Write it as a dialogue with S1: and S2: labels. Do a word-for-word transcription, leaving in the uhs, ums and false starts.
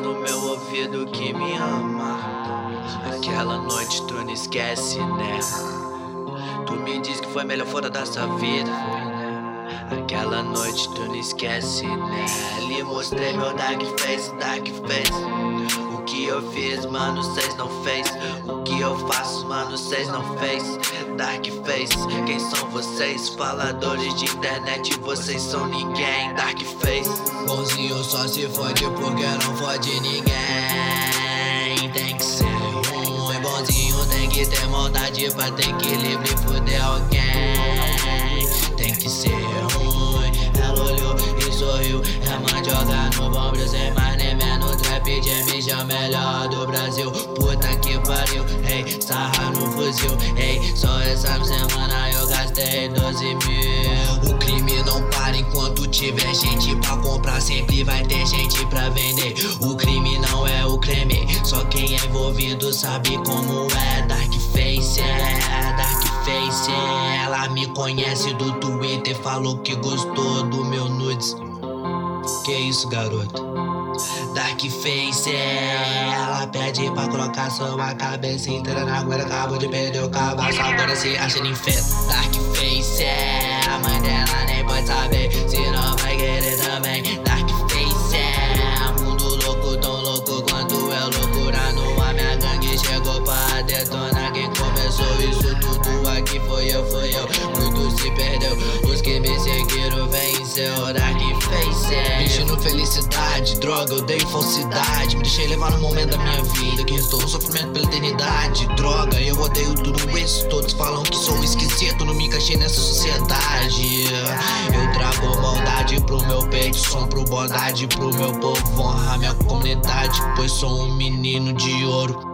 S1: no meu ouvido que me ama. Aquela noite tu não esquece, né? Tu me disse que foi melhor fora dessa vida. Aquela noite tu não esquece, né? Lhe mostrei meu dark face, dark face. O que eu fiz, mano, cês não fez. O que eu faço, mano, cês não fez. Dark face, quem são vocês? Faladores de internet, vocês são ninguém. Dark face. Bonzinho só se fode porque não fode ninguém. Tem que ser ruim, bonzinho tem que ter maldade pra ter equilíbrio e fuder alguém. Tem que ser ruim. Ela olhou e sorriu. É mandioca no ombro, sem mais nem menos. Trap James é o melhor do Brasil. Puta que pariu, ei, hey, sarra no fuzil. Ei, hey, só essa semana eu gastei doze mil. O crime não para enquanto tiver gente pra comprar. Sempre vai ter gente pra vender. O crime não é o creme, só quem é envolvido sabe como é. Dark face, é, dark face. Ela me conhece do Twitter, falou que gostou do meu nudes. Que isso, garoto? Dark face, ela pede pra colocar sua cabeça inteira na guarda. Acabou de perder o cabaço, agora se acha ninfeta. Dark face, a mãe dela nem pode saber, se não vai querer também. Dark face, mundo louco, tão louco quanto é loucura no ar. Minha gangue chegou pra detonar. Quem começou isso tudo aqui foi eu, foi eu. Muito se perdeu, os que me seguiram venceu. Dark face, fingindo felicidade, droga, eu dei falsidade. Me deixei levar no momento da minha vida que restou sofrimento pela eternidade. Droga, eu odeio tudo isso. Todos falam que sou esquisito, não me encaixei nessa sociedade. Eu trago maldade pro meu peito, som pro bondade pro meu povo. Honra minha comunidade, pois sou um menino de ouro.